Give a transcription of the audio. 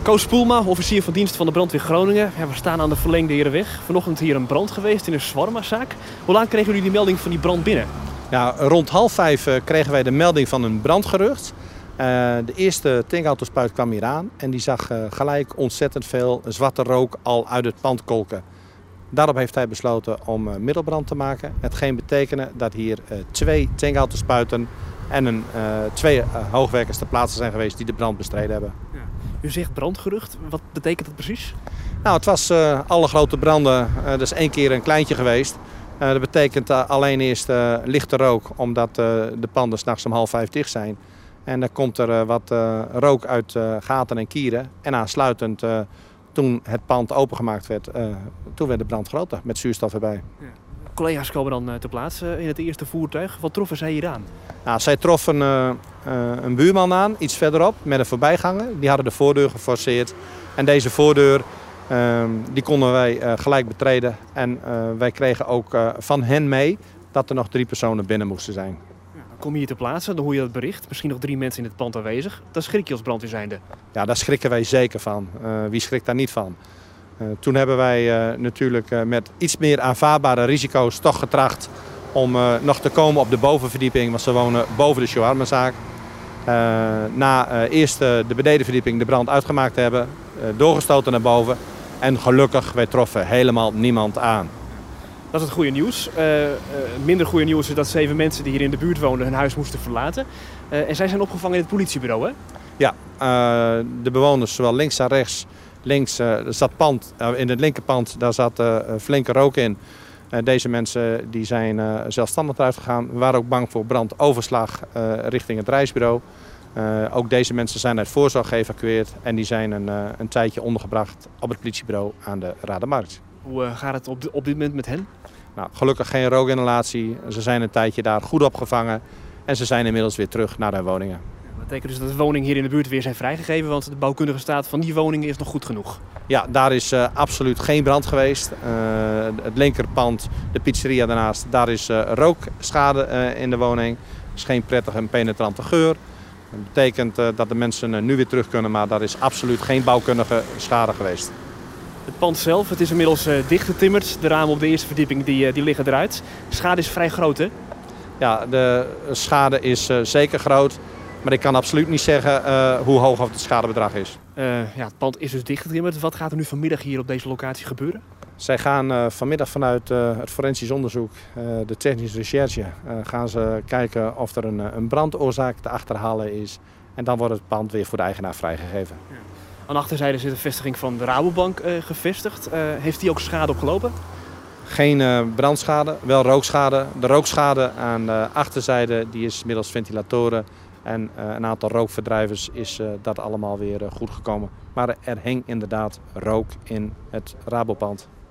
Koos Poelma, officier van dienst van de brandweer Groningen. Ja, we staan aan de verlengde Herenweg. Vanochtend hier een brand geweest in een shawarmazaak. Hoe laat kregen jullie die melding van die brand binnen? Ja, rond 4:30 kregen wij de melding van een brandgerucht. De eerste tankauto-spuit kwam hier aan en die zag gelijk ontzettend veel zwarte rook al uit het pand kolken. Daarop heeft hij besloten om middelbrand te maken. Hetgeen betekende dat hier 2 tankauto-spuiten en 2 hoogwerkers ter plaatse zijn geweest die de brand bestreden hebben. Ja. U zegt brandgerucht. Wat betekent dat precies? Nou, het was alle grote branden. Er is 1 keer een kleintje geweest. Dat betekent alleen eerst lichte rook, omdat de panden 's nachts om 4:30 dicht zijn. En dan komt er wat rook uit gaten en kieren. En aansluitend, toen het pand opengemaakt werd, toen werd de brand groter met zuurstof erbij. Ja. Collega's komen dan ter plaatse in het eerste voertuig. Wat troffen zij hier aan? Nou, zij troffen een buurman aan, iets verderop, met een voorbijganger. Die hadden de voordeur geforceerd. En deze voordeur die konden wij gelijk betreden. En wij kregen ook van hen mee dat er nog 3 personen binnen moesten zijn. Kom je hier ter plaatse, dan hoor je dat bericht. Misschien nog 3 mensen in het pand aanwezig. Dan schrik je als brandweer zijnde. Ja, daar schrikken wij zeker van. Wie schrikt daar niet van? Toen hebben wij natuurlijk met iets meer aanvaardbare risico's toch getracht om nog te komen op de bovenverdieping. Want ze wonen boven de shawarmazaak. Na eerst de benedenverdieping de brand uitgemaakt te hebben, doorgestoten naar boven. En gelukkig, wij troffen helemaal niemand aan. Dat is het goede nieuws. Minder goede nieuws is dat 7 mensen die hier in de buurt woonden hun huis moesten verlaten. En zij zijn opgevangen in het politiebureau, hè? Ja, de bewoners zowel links als rechts. Links zat pand, in het linkerpand, daar zat flinke rook in. Deze mensen die zijn zelfstandig eruit gegaan. We waren ook bang voor brandoverslag richting het reisbureau. Ook deze mensen zijn uit voorzorg geëvacueerd en die zijn een tijdje ondergebracht op het politiebureau aan de Radermarkt. Hoe gaat het op dit moment met hen? Nou, gelukkig geen rookinhalatie. Ze zijn een tijdje daar goed opgevangen en ze zijn inmiddels weer terug naar hun woningen. Dat betekent dus dat de woningen hier in de buurt weer zijn vrijgegeven, want de bouwkundige staat van die woningen is nog goed genoeg. Ja, daar is absoluut geen brand geweest. Het linkerpand, de pizzeria daarnaast, daar is rookschade in de woning. Er is geen prettige en penetrante geur. Dat betekent dat de mensen nu weer terug kunnen, maar daar is absoluut geen bouwkundige schade geweest. Het pand zelf, het is inmiddels dichtgetimmerd. De ramen op de eerste verdieping die liggen eruit. De schade is vrij groot, hè? Ja, de schade is zeker groot. Maar ik kan absoluut niet zeggen hoe hoog het schadebedrag is. Ja, het pand is dus dichtgetimmerd. Wat gaat er nu vanmiddag hier op deze locatie gebeuren? Zij gaan vanmiddag vanuit het forensisch onderzoek, de technische recherche, gaan ze kijken of er een brandoorzaak te achterhalen is. En dan wordt het pand weer voor de eigenaar vrijgegeven. Ja. Aan de achterzijde zit een vestiging van de Rabobank gevestigd. Heeft die ook schade opgelopen? Geen brandschade, wel rookschade. De rookschade aan de achterzijde die is middels ventilatoren en een aantal rookverdrijvers is dat allemaal weer goed gekomen. Maar er hing inderdaad rook in het Rabopand.